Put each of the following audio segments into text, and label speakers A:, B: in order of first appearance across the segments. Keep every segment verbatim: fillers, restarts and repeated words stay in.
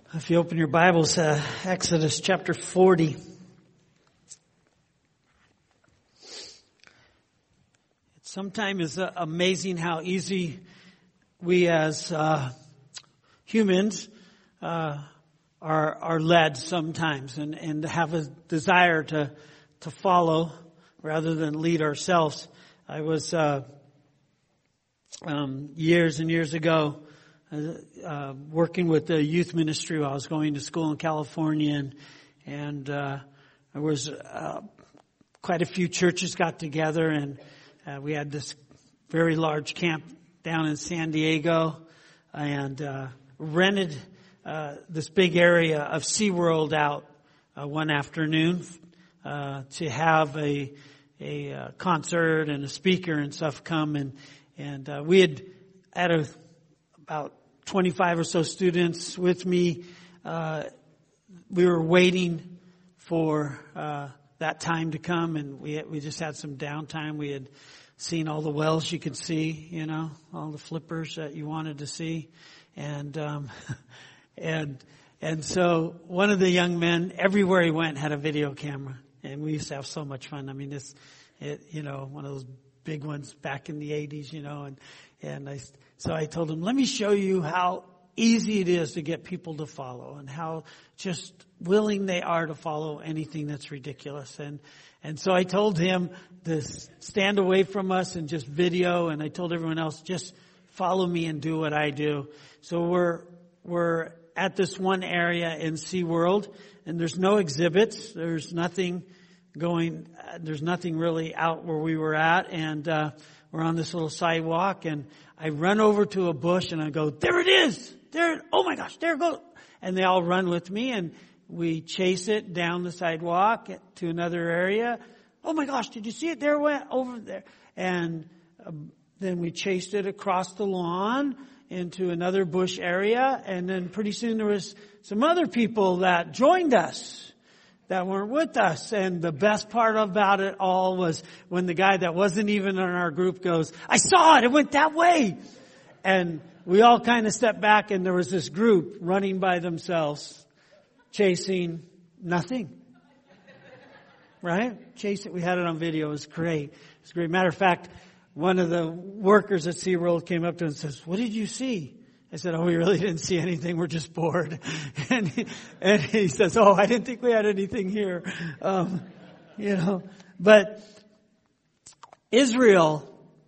A: If you open your Bibles, uh, Exodus chapter forty. It sometimes is uh, amazing how easy we as uh, humans uh, are are led sometimes, and and have a desire to to follow rather than lead ourselves. I was uh, um, years and years ago. Uh, working with the youth ministry while I was going to school in California, and, and uh, there was uh, quite a few churches got together, and uh, we had this very large camp down in San Diego, and uh, rented uh, this big area of SeaWorld out uh, one afternoon uh, to have a a uh, concert and a speaker and stuff come, and and uh, we had had a about twenty-five or so students with me. Uh, we were waiting for uh, that time to come, and we we just had some downtime. We had seen all the wells you could see, you know, all the flippers that you wanted to see, and um, and and so one of the young men, everywhere he went, had a video camera, and we used to have so much fun. I mean, this, it, you know, one of those big ones back in the eighties, you know, and and I. So I told him, let me show you how easy it is to get people to follow, and how just willing they are to follow anything that's ridiculous. And and so I told him to stand away from us and just video, and I told everyone else, just follow me and do what I do. So we're we're at this one area in SeaWorld, and there's no exhibits. There's nothing going, there's nothing really out where we were at, and uh we're on this little sidewalk, and I run over to a bush, and I go, there it is! There, oh my gosh, there it goes! And they all run with me, and we chase it down the sidewalk to another area. Oh my gosh, did you see it? There it went, over there. And uh, then we chased it across the lawn into another bush area, and then pretty soon there was some other people that joined us that weren't with us. And the best part about it all was when the guy that wasn't even in our group goes, I saw it, it went that way. And we all kind of stepped back, and there was this group running by themselves, chasing nothing. Right? Chasing, we had it on video, it was great. It was great. Matter of fact, one of the workers at SeaWorld came up to us and says, what did you see? I said, oh, we really didn't see anything. We're just bored. And he, and he says, oh, I didn't think we had anything here. Um, you know, but Israel,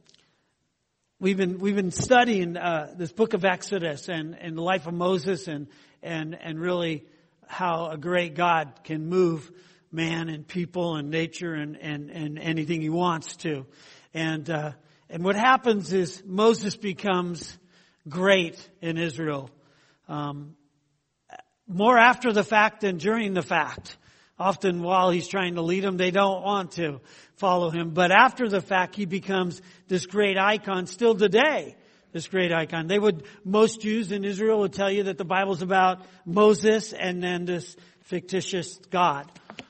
A: we've been, we've been studying, uh, this book of Exodus and, and the life of Moses, and, and, and really how a great God can move man and people and nature and, and, and anything he wants to. And, uh, and what happens is Moses becomes great in Israel. Um, more after the fact than during the fact. Often while he's trying to lead them, they don't want to follow him. But after the fact, he becomes this great icon still today. This great icon. They would, most Jews in Israel would tell you that the Bible's about Moses and then this fictitious God.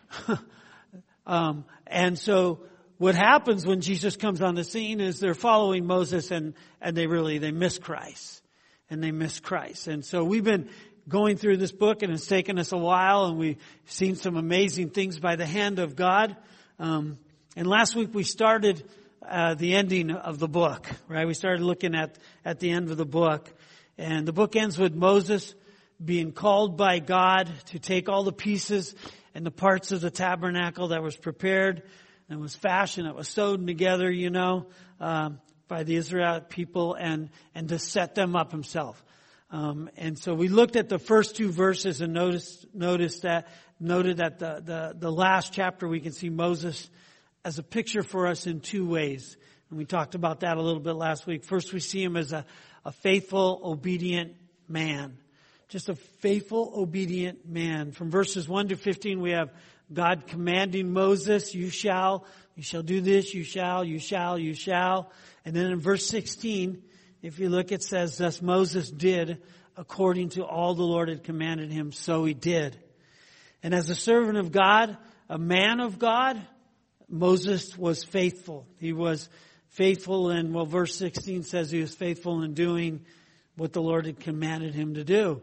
A: um, and so what happens when Jesus comes on the scene is they're following Moses, and, and they really, they miss Christ. And they miss Christ. And so we've been going through this book, and it's taken us a while, and we've seen some amazing things by the hand of God. Um, and last week we started uh, the ending of the book, right? We started looking at, at the end of the book. And the book ends with Moses being called by God to take all the pieces and the parts of the tabernacle that was prepared and was fashioned, that was sewed together, you know, um, by the Israelite people, and, and to set them up himself. Um, and so we looked at the first two verses and noticed, noticed that, noted that the, the, the last chapter we can see Moses as a picture for us in two ways. And we talked about that a little bit last week. First, we see him as a, a faithful, obedient man. Just a faithful, obedient man. From verses one to fifteen, we have God commanding Moses, you shall, you shall do this, you shall, you shall, you shall. And then in verse sixteen, if you look, it says, thus Moses did according to all the Lord had commanded him, so he did. And as a servant of God, a man of God, Moses was faithful. He was faithful in, well, verse sixteen says he was faithful in doing what the Lord had commanded him to do.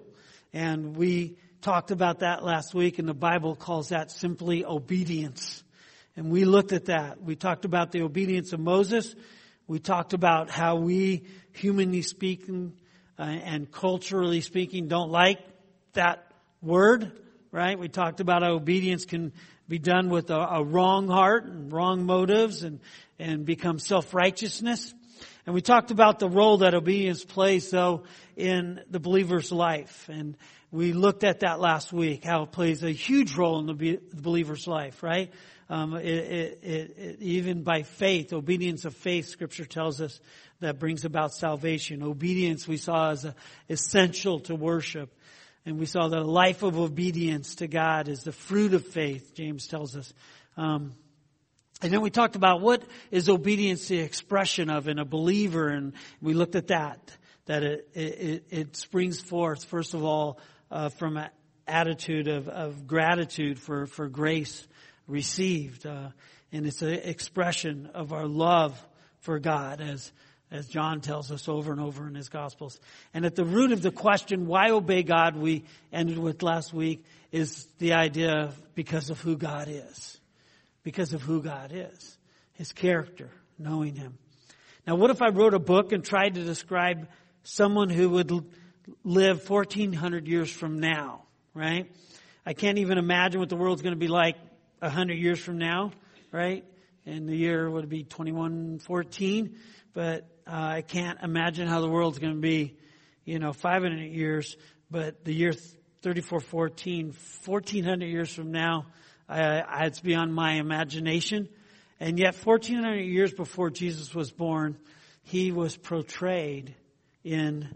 A: And we talked about that last week, and the Bible calls that simply obedience. And we looked at that. We talked about the obedience of Moses. We talked about how we, humanly speaking uh, and culturally speaking, don't like that word, right? We talked about how obedience can be done with a, a wrong heart and wrong motives and, and become self-righteousness. And we talked about the role that obedience plays, though, in the believer's life. And we looked at that last week, how it plays a huge role in the, be- the believer's life, right? Um, it, it, it, it, even by faith, obedience of faith, Scripture tells us, that brings about salvation. Obedience we saw as a, essential to worship. And we saw the life of obedience to God is the fruit of faith, James tells us. Um, and then we talked about what is obedience the expression of in a believer, and we looked at that. That it, it, it springs forth, first of all, uh, from an attitude of, of gratitude for, for grace received. Uh, and it's an expression of our love for God, as as John tells us over and over in his Gospels. And at the root of the question, why obey God, we ended with last week, is the idea of because of who God is. Because of who God is. His character, knowing Him. Now, what if I wrote a book and tried to describe someone who would live fourteen hundred years from now, right? I can't even imagine what the world's going to be like one hundred years from now, right? And the year would be twenty-one fourteen. But uh, I can't imagine how the world's going to be, you know, five hundred years. But the year thirty-four fourteen, fourteen hundred years from now, I, I, it's beyond my imagination. And yet fourteen hundred years before Jesus was born, He was portrayed in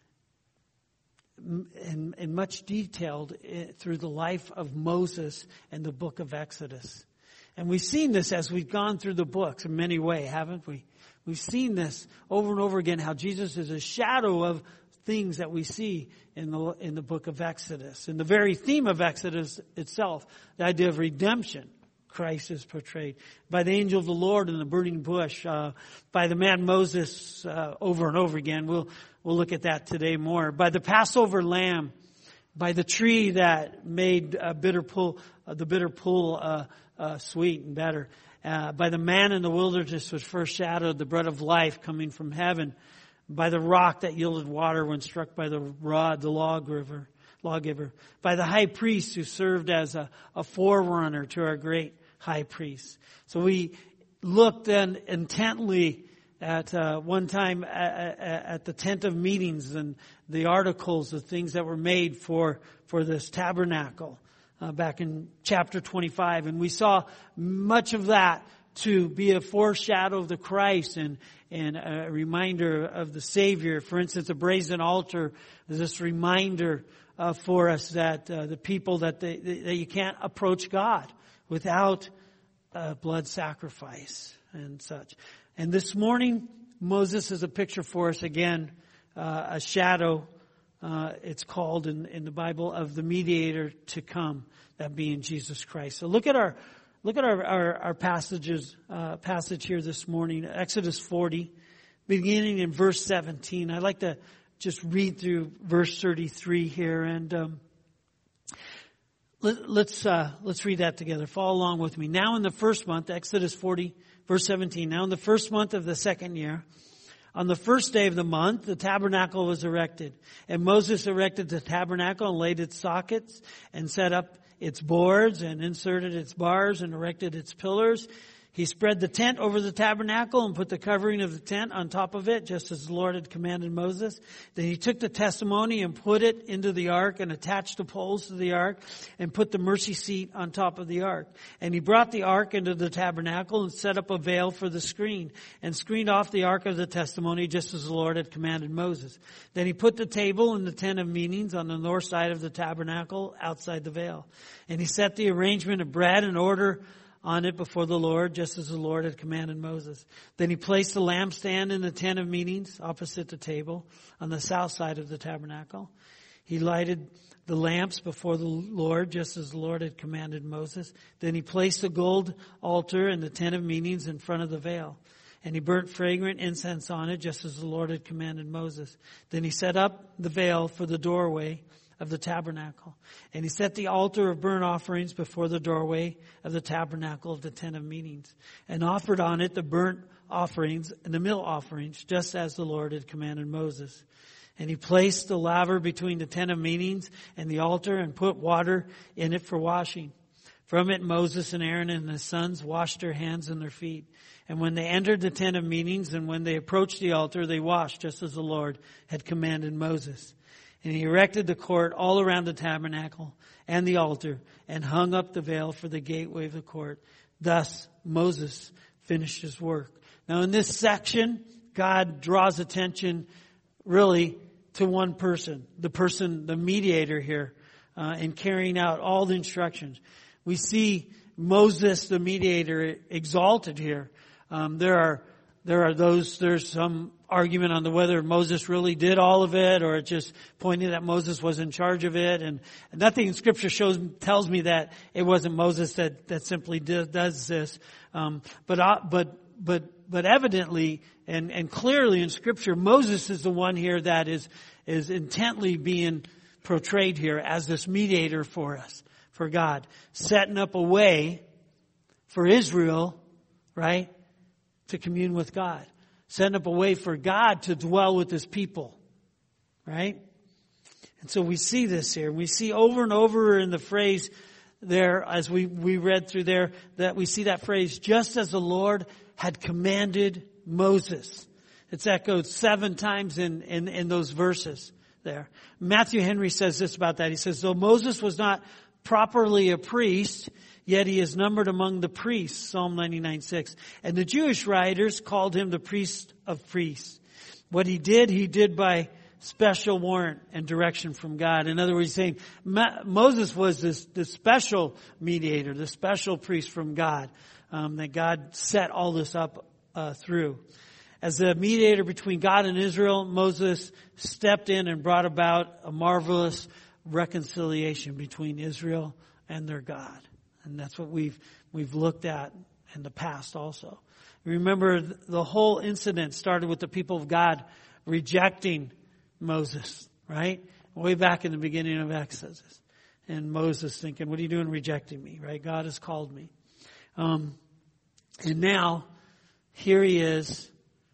A: in, in much detail through the life of Moses and the book of Exodus. And we've seen this as we've gone through the books in many ways, haven't we? We've seen this over and over again, how Jesus is a shadow of things that we see in the in the book of Exodus. And the very theme of Exodus itself, the idea of redemption, Christ is portrayed. By the angel of the Lord in the burning bush, uh, by the man Moses uh, over and over again. We'll we'll look at that today more. By the Passover lamb, by the tree that made uh, bitter pool, uh, the bitter pool uh, uh, sweet and better. Uh, by the man in the wilderness which foreshadowed the bread of life coming from heaven. By the rock that yielded water when struck by the rod, the lawgiver. lawgiver. By the high priest who served as a, a forerunner to our great high priest. So we looked then intently at uh, one time at, at the tent of meetings and the articles, the things that were made for, for this tabernacle. Uh, back in chapter twenty-five. And we saw much of that to be a foreshadow of the Christ and, and a reminder of the Savior. For instance, a brazen altar is this reminder uh, for us that uh, the people that, they, that you can't approach God without uh, blood sacrifice and such. And this morning, Moses is a picture for us again, uh, a shadow. Uh, it's called in, in the Bible of the mediator to come, that being Jesus Christ. So look at our look at our our, our passages uh, passage here this morning, Exodus forty, beginning in verse seventeen. I'd like to just read through verse thirty-three here, and um, let, let's uh, let's read that together. Follow along with me. Now in the first month, Exodus forty, verse seventeen. Now in the first month of the second year, on the first day of the month, the tabernacle was erected. And Moses erected the tabernacle and laid its sockets and set up its boards and inserted its bars and erected its pillars. He spread the tent over the tabernacle and put the covering of the tent on top of it, just as the Lord had commanded Moses. Then he took the testimony and put it into the ark and attached the poles to the ark and put the mercy seat on top of the ark. And he brought the ark into the tabernacle and set up a veil for the screen and screened off the ark of the testimony, just as the Lord had commanded Moses. Then he put the table in the tent of meetings on the north side of the tabernacle outside the veil. And he set the arrangement of bread in order on it before the Lord, just as the Lord had commanded Moses. Then he placed the lampstand in the tent of meetings opposite the table on the south side of the tabernacle. He lighted the lamps before the Lord, just as the Lord had commanded Moses. Then he placed the gold altar in the tent of meetings in front of the veil. And he burnt fragrant incense on it, just as the Lord had commanded Moses. Then he set up the veil for the doorway of the tabernacle. And he set the altar of burnt offerings before the doorway of the tabernacle of the tent of meetings, and offered on it the burnt offerings and the meal offerings, just as the Lord had commanded Moses. And he placed the laver between the tent of meetings and the altar, and put water in it for washing. From it Moses and Aaron and his sons washed their hands and their feet. And when they entered the tent of meetings and when they approached the altar, they washed, just as the Lord had commanded Moses. And he erected the court all around the tabernacle and the altar, and hung up the veil for the gateway of the court. Thus Moses finished his work. Now in this section, God draws attention really to one person, the person, the mediator here, uh, in carrying out all the instructions. We see Moses, the mediator, exalted here. Um, there are there are those. There's some argument on the whether Moses really did all of it, or it just pointing that Moses was in charge of it. And nothing in Scripture shows tells me that it wasn't Moses that that simply did, does this. Um, but uh, but but but evidently and and clearly in Scripture, Moses is the one here that is is intently being portrayed here as this mediator for us, for God, setting up a way for Israel, right, to commune with God. Setting up a way for God to dwell with His people. Right? And so we see this here. We see over and over in the phrase there, as we, we read through there, that we see that phrase, just as the Lord had commanded Moses. It's echoed seven times in, in, in those verses there. Matthew Henry says this about that. He says, though Moses was not properly a priest, yet he is numbered among the priests, Psalm ninety-nine six. And the Jewish writers called him the priest of priests. What he did, he did by special warrant and direction from God. In other words, he's saying Moses was this, this special mediator, the special priest from God, um, that God set all this up uh, through. As the mediator between God and Israel, Moses stepped in and brought about a marvelous reconciliation between Israel and their God. And that's what we've we've looked at in the past also. Remember, the whole incident started with the people of God rejecting Moses, right? Way back in the beginning of Exodus. And Moses thinking, what are you doing rejecting me, right? God has called me. Um, and now, here he is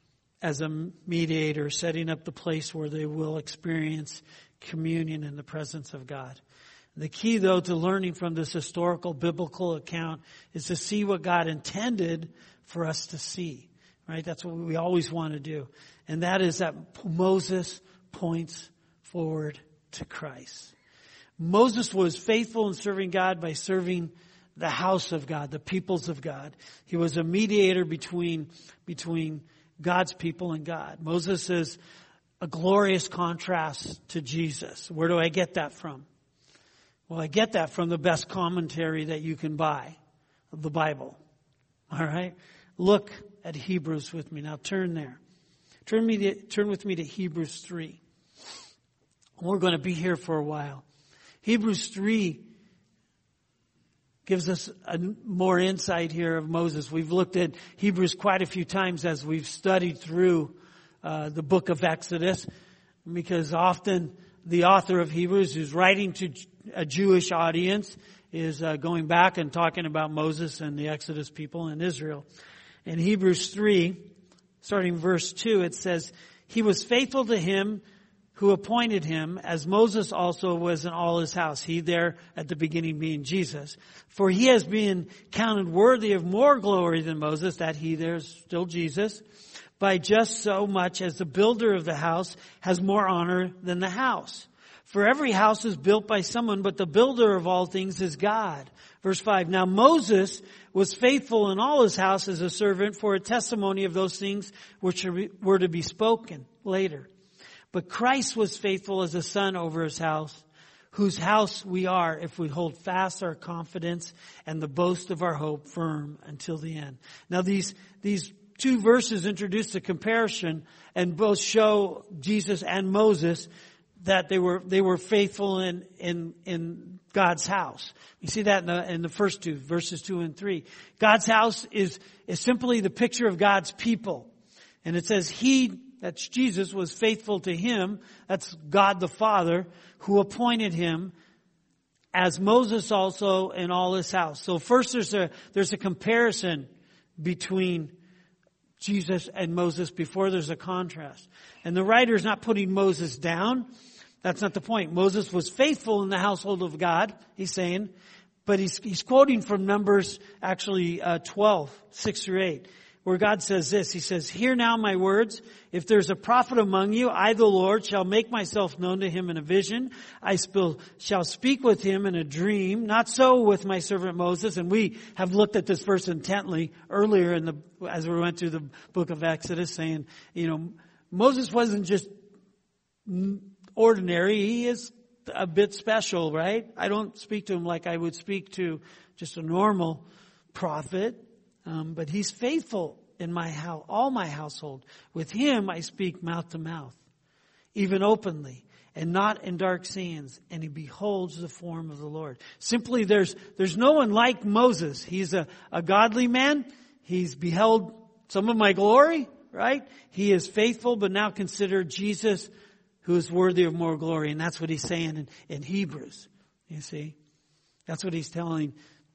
A: as a mediator, setting up the place where they will experience communion in the presence of God. The key, though, to learning from this historical biblical account is to see what God intended for us to see, right? That's what we always want to do. And that is that Moses points forward to Christ. Moses was faithful in serving God by serving the house of God, the peoples of God. He was a mediator between, between God's people and God. Moses is a glorious contrast to Jesus. Where do I get that from? Well, I get that from the best commentary that you can buy of the Bible. All right? Look at Hebrews with me. Now turn there. Turn me to, turn with me to Hebrews three. We're going to be here for a while. Hebrews three gives us a more insight here of Moses. We've looked at Hebrews quite a few times as we've studied through uh, the book of Exodus, because often the author of Hebrews, who's writing to a Jewish audience, is uh, going back and talking about Moses and the Exodus people in Israel. In Hebrews three, starting verse two, it says, he was faithful to him who appointed him, as Moses also was in all his house. He there at the beginning being Jesus. For he has been counted worthy of more glory than Moses, that he there's still Jesus, by just so much as the builder of the house has more honor than the house. For every house is built by someone, but the builder of all things is God. Verse five, now Moses was faithful in all his house as a servant for a testimony of those things which were to be spoken later. But Christ was faithful as a son over his house, whose house we are if we hold fast our confidence and the boast of our hope firm until the end. Now these, these two verses introduce a comparison and both show Jesus and Moses that they were, they were faithful in, in, in God's house. You see that in the, in the first two, verses two and three. God's house is, is simply the picture of God's people. And it says he, that's Jesus, was faithful to him. That's God the Father who appointed him, as Moses also in all his house. So first there's a, there's a comparison between Jesus and Moses before there's a contrast. And the writer is not putting Moses down. That's not the point. Moses was faithful in the household of God, he's saying. But he's, he's quoting from Numbers, actually, uh, twelve, six through eight, where God says this. He says, hear now my words. If there's a prophet among you, I, the Lord, shall make myself known to him in a vision. I spill, shall speak with him in a dream. Not so with my servant Moses. And we have looked at this verse intently earlier in the, as we went through the book of Exodus, saying, you know, Moses wasn't just ordinary. He is a bit special, right? I don't speak to him like I would speak to just a normal prophet. Um, but he's faithful in my house, all my household. With him I speak mouth to mouth, even openly, and not in dark scenes. And he beholds the form of the Lord. Simply, there's there's no one like Moses. He's a, a godly man. He's beheld some of my glory, right? He is faithful, but now consider Jesus, who is worthy of more glory. And that's what he's saying in, in Hebrews. You see, that's what he's telling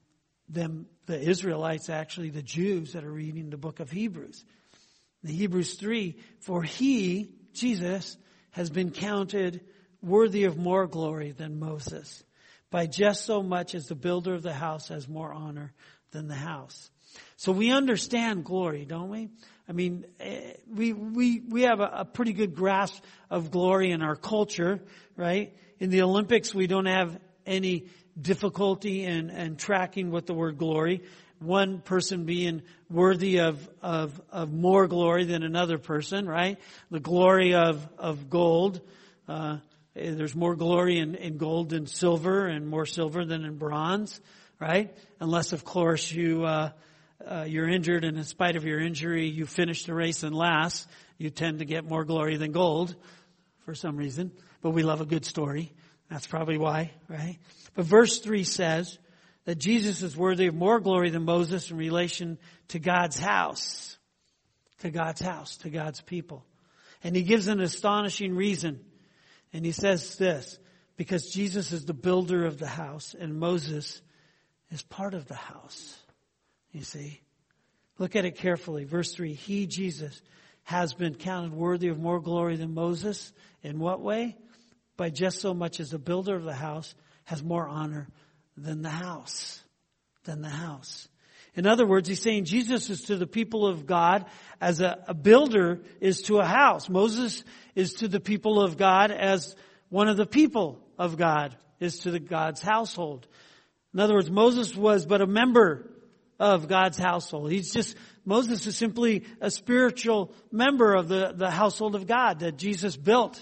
A: them, the Israelites, actually, the Jews that are reading the book of Hebrews. In Hebrews three, for he, Jesus, has been counted worthy of more glory than Moses, by just so much as the builder of the house has more honor than the house. So we understand glory, don't we? I mean, we we we have a, a pretty good grasp of glory in our culture, right? In the Olympics, we don't have any difficulty in, in tracking what the word glory. One person being worthy of, of, of more glory than another person, right? The glory of, of gold. Uh, there's more glory in, in gold than silver, and more silver than in bronze, right? Unless, of course, you, uh, uh, you're injured, and in spite of your injury, you finish the race and last. You tend to get more glory than gold for some reason. But we love a good story. That's probably why, right? But verse three says that Jesus is worthy of more glory than Moses in relation to God's house. To God's house, to God's people. And he gives an astonishing reason. And he says this, because Jesus is the builder of the house and Moses is part of the house. You see? Look at it carefully. Verse three, he, Jesus, has been counted worthy of more glory than Moses. In what way? By just so much as the builder of the house has more honor than the house. Than the house. In other words, he's saying Jesus is to the people of God as a, a builder is to a house. Moses is to the people of God as one of the people of God is to the God's household. In other words, Moses was but a member of God's household. He's just, Moses is simply a spiritual member of the, the household of God that Jesus built.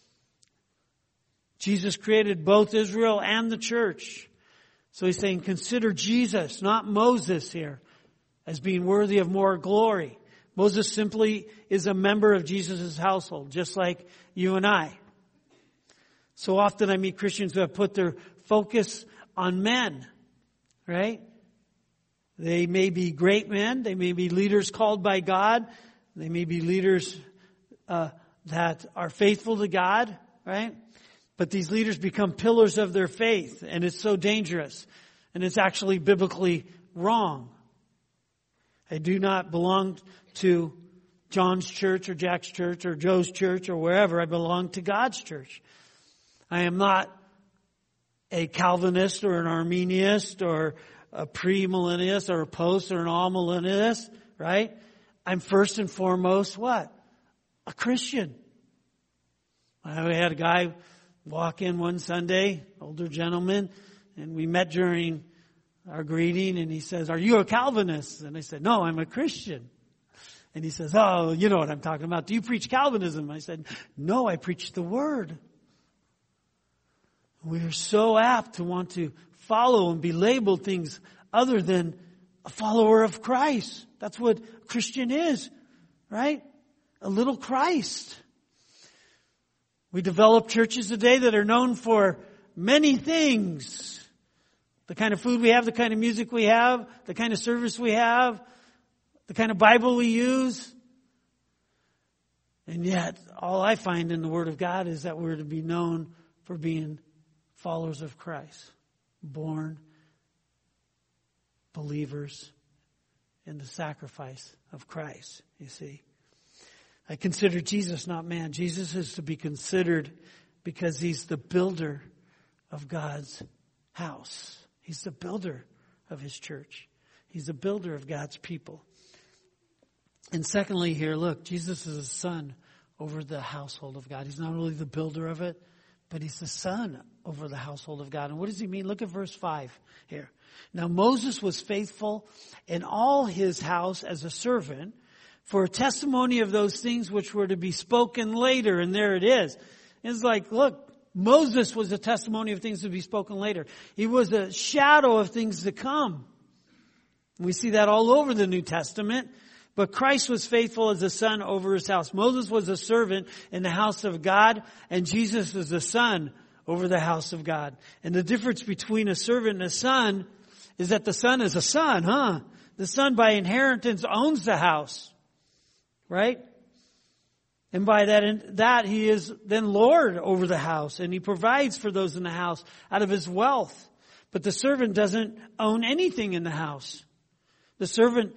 A: Jesus created both Israel and the church. So he's saying, consider Jesus, not Moses here, as being worthy of more glory. Moses simply is a member of Jesus' household, just like you and I. So often I meet Christians who have put their focus on men, right? They may be great men. They may be leaders called by God. They may be leaders uh, that are faithful to God, right? But these leaders become pillars of their faith, and it's so dangerous. And it's actually biblically wrong. I do not belong to John's church or Jack's church or Joe's church or wherever. I belong to God's church. I am not a Calvinist or an Arminianist or a pre-millennialist or a post or an all-millennialist, right? I'm first and foremost what? A Christian. We had a guy walk in one Sunday, older gentleman, and we met during our greeting, and he says, are you a Calvinist? And I said, no, I'm a Christian. And he says, oh, you know what I'm talking about. Do you preach Calvinism? I said, no, I preach the Word. We are so apt to want to follow and be labeled things other than a follower of Christ. That's what a Christian is, right? A little Christ. We develop churches today that are known for many things. The kind of food we have, the kind of music we have, the kind of service we have, the kind of Bible we use. And yet, all I find in the Word of God is that we're to be known for being followers of Christ. Born believers in the sacrifice of Christ, you see. I consider Jesus not man. Jesus is to be considered because He's the builder of God's house. He's the builder of His church. He's the builder of God's people. And secondly here, look, Jesus is a son over the household of God. He's not only the builder of it, but He's the son over the household of God. And what does He mean? Look at verse five here. Now Moses was faithful in all his house as a servant for a testimony of those things which were to be spoken later. And there it is. It's like, look, Moses was a testimony of things to be spoken later. He was a shadow of things to come. We see that all over the New Testament. But Christ was faithful as a son over His house. Moses was a servant in the house of God, and Jesus was a son over the house of God. And the difference between a servant and a son is that the son is a son, huh? The son by inheritance owns the house, right? And by that, that he is then Lord over the house, and he provides for those in the house out of his wealth. But the servant doesn't own anything in the house. The servant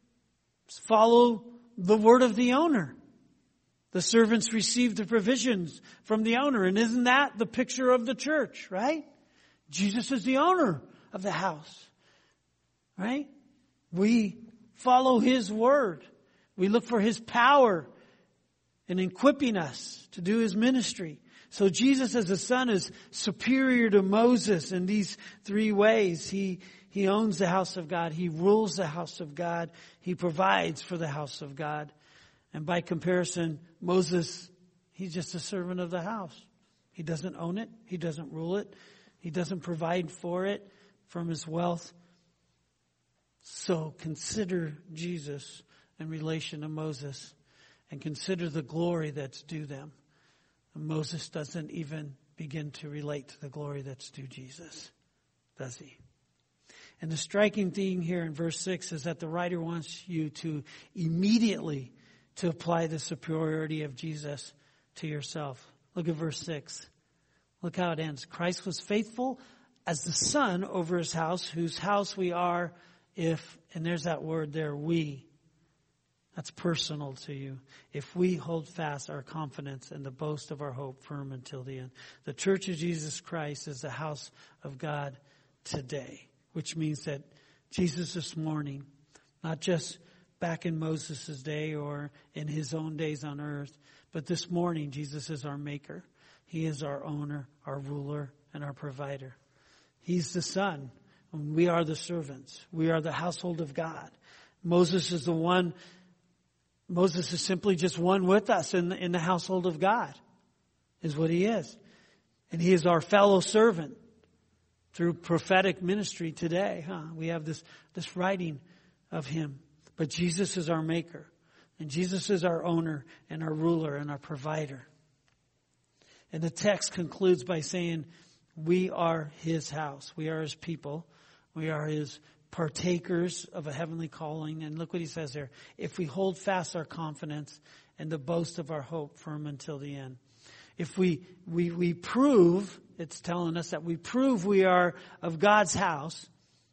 A: follow the word of the owner. The servants receive the provisions from the owner. And isn't that the picture of the church, right? Jesus is the owner of the house, right? We follow His word. We look for His power in equipping us to do His ministry. So Jesus as a son is superior to Moses in these three ways. He He owns the house of God. He rules the house of God. He provides for the house of God. And by comparison, Moses, he's just a servant of the house. He doesn't own it. He doesn't rule it. He doesn't provide for it from his wealth. So consider Jesus in relation to Moses and consider the glory that's due them. And Moses doesn't even begin to relate to the glory that's due Jesus, does he? And the striking thing here in verse six is that the writer wants you to immediately to apply the superiority of Jesus to yourself. Look at verse six. Look how it ends. Christ was faithful as the son over His house, whose house we are if, and there's that word there, we. That's personal to you. If we hold fast our confidence and the boast of our hope firm until the end. The Church of Jesus Christ is the house of God today. Which means that Jesus this morning, not just back in Moses' day or in His own days on earth, but this morning Jesus is our maker. He is our owner, our ruler, and our provider. He's the son. And we are the servants. We are the household of God. Moses is the one, Moses is simply just one with us in the, in the household of God, is what he is. And he is our fellow servant. Through prophetic ministry today, huh? We have this, this writing of Him. But Jesus is our maker. And Jesus is our owner and our ruler and our provider. And the text concludes by saying, we are His house. We are His people. We are His partakers of a heavenly calling. And look what He says there. If we hold fast our confidence and the boast of our hope firm until the end. If we, we, we prove, it's telling us that we prove we are of God's house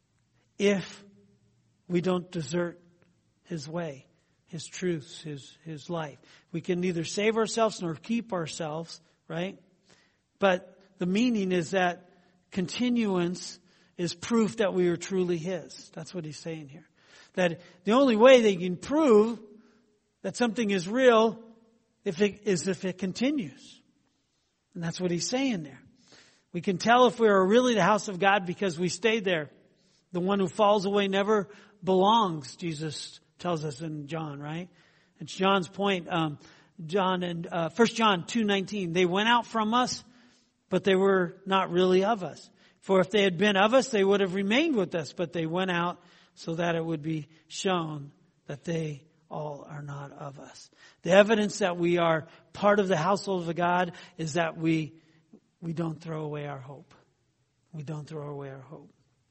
A: if we don't desert His way, His truths, His, His life. We can neither save ourselves nor keep ourselves, right? But the meaning is that continuance is proof that we are truly His. That's what He's saying here. That the only way they can prove that something is real if it, is if it continues. And that's what He's saying there. We can tell if we are really the house of God because we stayed there. The one who falls away never belongs, Jesus tells us in John, right? It's John's point. Um, John and uh, First John two nineteen. They went out from us, but they were not really of us. For if they had been of us, they would have remained with us. But they went out so that it would be shown that they all are not of us. The evidence that we are part of the household of God is that we we don't throw away our hope. We don't throw away our hope.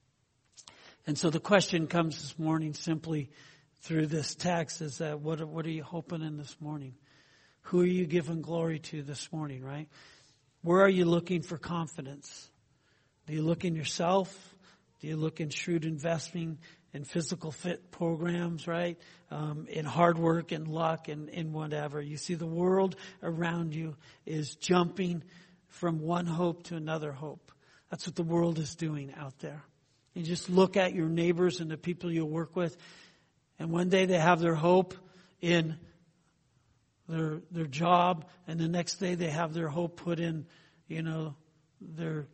A: And so the question comes this morning simply through this text is that what, what are you hoping in this morning? Who are you giving glory to this morning, right? Where are you looking for confidence? Do you look in yourself? Do you look in shrewd investing in physical fit programs, right? Um, in hard work and luck and in whatever. You see the world around you is jumping from one hope to another hope. That's what the world is doing out there. You just look at your neighbors and the people you work with, and one day they have their hope in their their job, and the next day they have their hope put in, you know, their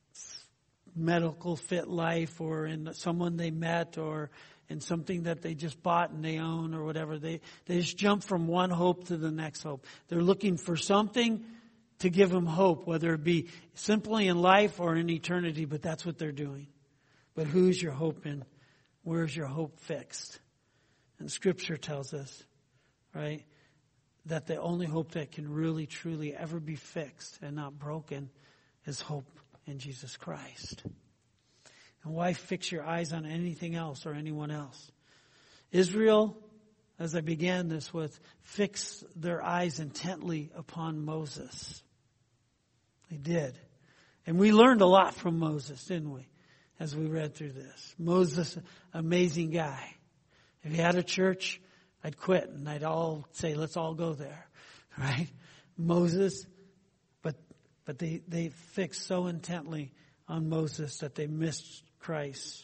A: medical fit life, or in someone they met, or in something that they just bought and they own, or whatever. They they just jump from one hope to the next hope. They're looking for something to give them hope, whether it be simply in life or in eternity, but that's what they're doing. But who's your hope in? Where's your hope fixed? And Scripture tells us, right, that the only hope that can really, truly ever be fixed and not broken is hope in Jesus Christ. And why fix your eyes on anything else or anyone else? Israel, as I began this with, fixed their eyes intently upon Moses. They did. And we learned a lot from Moses, didn't we? As we read through this. Moses, amazing guy. If he had a church, I'd quit and I'd all say, let's all go there. Right? Moses, but but they, they fixed so intently on Moses that they missed Christ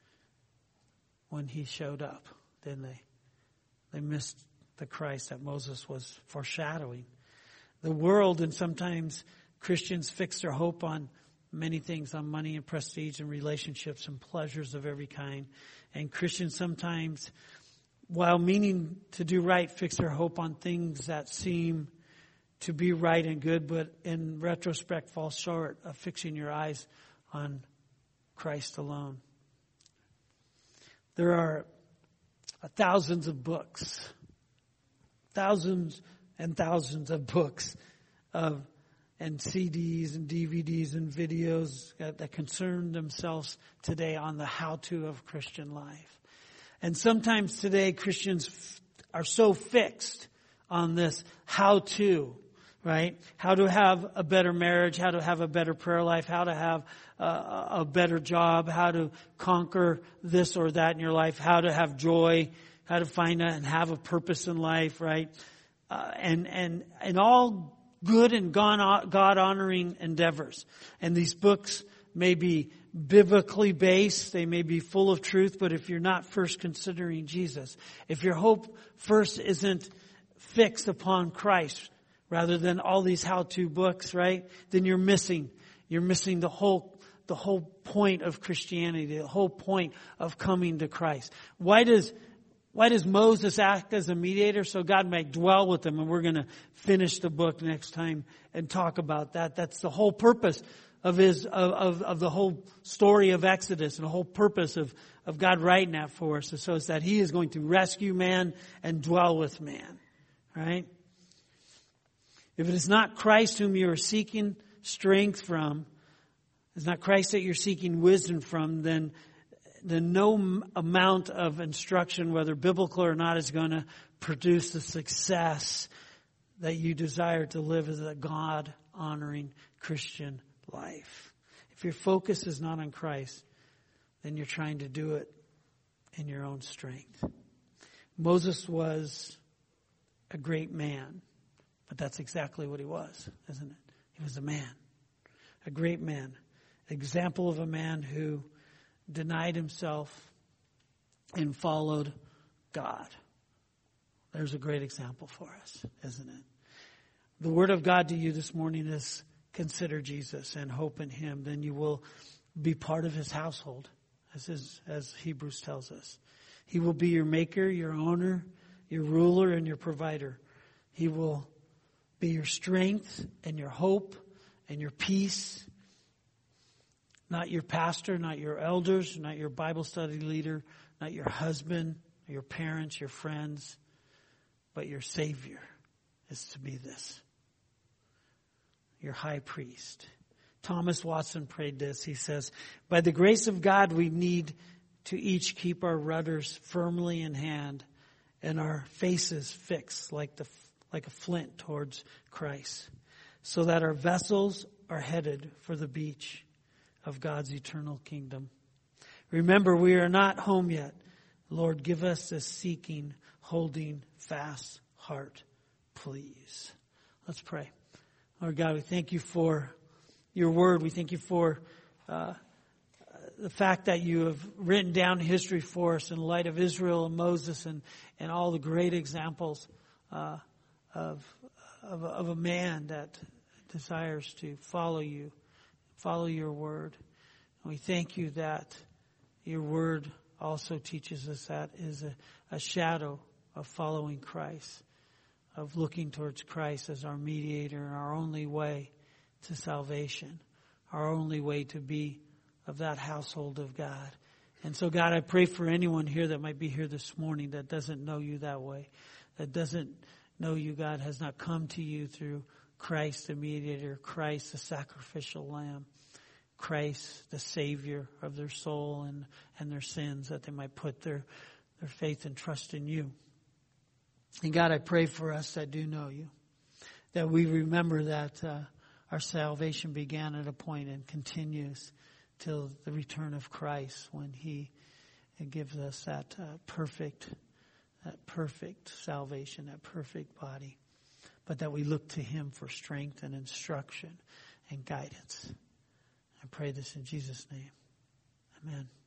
A: when he showed up, didn't they? They missed the Christ that Moses was foreshadowing. The world, and sometimes Christians fix their hope on many things, on money and prestige and relationships and pleasures of every kind. And Christians sometimes, while meaning to do right, fix their hope on things that seem to be right and good, but in retrospect fall short of fixing your eyes on Christ alone. There are thousands of books, thousands and thousands of books of and C Ds and D V Ds and videos that, that concern themselves today on the how-to of Christian life. And sometimes today Christians f- are so fixed on this how-to, right? How to have a better marriage, how to have a better prayer life, how to have a, a better job, how to conquer this or that in your life, how to have joy, how to find a, and have a purpose in life, right? Uh, and, and, and all good and God-honoring endeavors. And these books may be biblically based, they may be full of truth, but if you're not first considering Jesus, if your hope first isn't fixed upon Christ, rather than all these how-to books, right, then you're missing, you're missing the whole, the whole point of Christianity, the whole point of coming to Christ. Why does Why does Moses act as a mediator? So God might dwell with them. And we're going to finish the book next time and talk about that. That's the whole purpose of his, of, of, of the whole story of Exodus, and the whole purpose of, of God writing that for us. So it's that he is going to rescue man and dwell with man. Right? If it is not Christ whom you are seeking strength from, it's not Christ that you're seeking wisdom from, then then no amount of instruction, whether biblical or not, is going to produce the success that you desire to live as a God-honoring Christian life. If your focus is not on Christ, then you're trying to do it in your own strength. Moses was a great man, but that's exactly what he was, isn't it? He was a man, a great man, example of a man who denied himself and followed God. There's a great example for us, isn't it? The word of God to you this morning is consider Jesus and hope in him. Then you will be part of his household, as his, as Hebrews tells us. He will be your maker, your owner, your ruler, and your provider. He will be your strength and your hope and your peace. Not your pastor, not your elders, not your Bible study leader, not your husband, your parents, your friends, but your Savior is to be this. Your high priest. Thomas Watson prayed this. He says, by the grace of God, we need to each keep our rudders firmly in hand and our faces fixed like the like a flint towards Christ, so that our vessels are headed for the beach of God's eternal kingdom. Remember, we are not home yet. Lord, give us this seeking, holding fast heart, please. Let's pray. Lord God, we thank you for your word. We thank you for uh, the fact that you have written down history for us in light of Israel and Moses and, and all the great examples uh, of, of, of a man that desires to follow you, follow your word. And we thank you that your word also teaches us that is a, a shadow of following Christ, of looking towards Christ as our mediator and our only way to salvation, our only way to be of that household of God. And so, God, I pray for anyone here that might be here this morning that doesn't know you that way, that doesn't know you, God, has not come to you through Christ the mediator, Christ the sacrificial lamb, Christ the Savior of their soul and, and their sins, that they might put their, their faith and trust in you. And God, I pray for us that do know you, that we remember that uh, our salvation began at a point and continues till the return of Christ, when he gives us that uh, perfect, that perfect salvation, that perfect body, but that we look to him for strength and instruction and guidance. I pray this in Jesus' name. Amen.